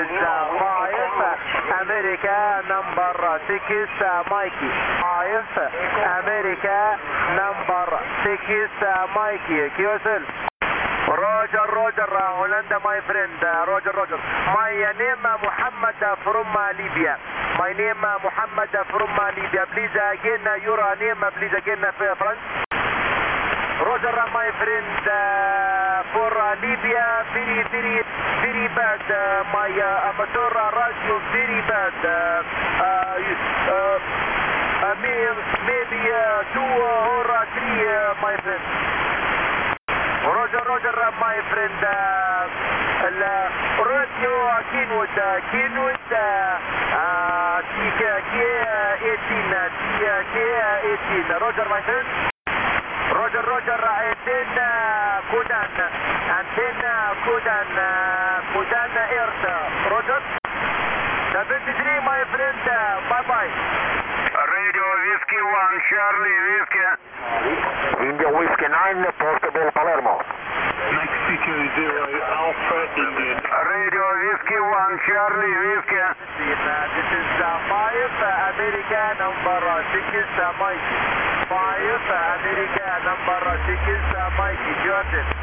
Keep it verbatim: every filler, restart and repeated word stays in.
is uh, five, America number six, uh, Mikey. five, America number six, uh, Mikey. Q S L. Roger, Roger, Hollanda, my friend. Roger, Roger. My name Muhammad from Libya. My name Muhammad from Libya. Please again your name, please again, France. Roger, my friend, uh, for uh, Libya, very, very, very bad. Uh, my uh, amateur radio, very bad. Uh, uh, uh, maybe uh, two or three, uh, my friend. Roger, Roger, my friend. الراديو كينوود كينوود تي كي ثمانية عشر تي كي ثمانية عشر. روجر، my friend. روجر، روجر. عندنا كودان، عندنا كودان، كودان ايرت. روجر. seventy-three, my friend. Bye bye. Radio Whiskey one, Charlie Whiskey. India Whiskey nine, portable Palermo. Mexico zero, Alpha Indian. Radio Whiskey one, Charlie Whiskey. This is uh, five, uh, America number six, uh, Mikey. five, America number six, uh, Mikey. Jordan.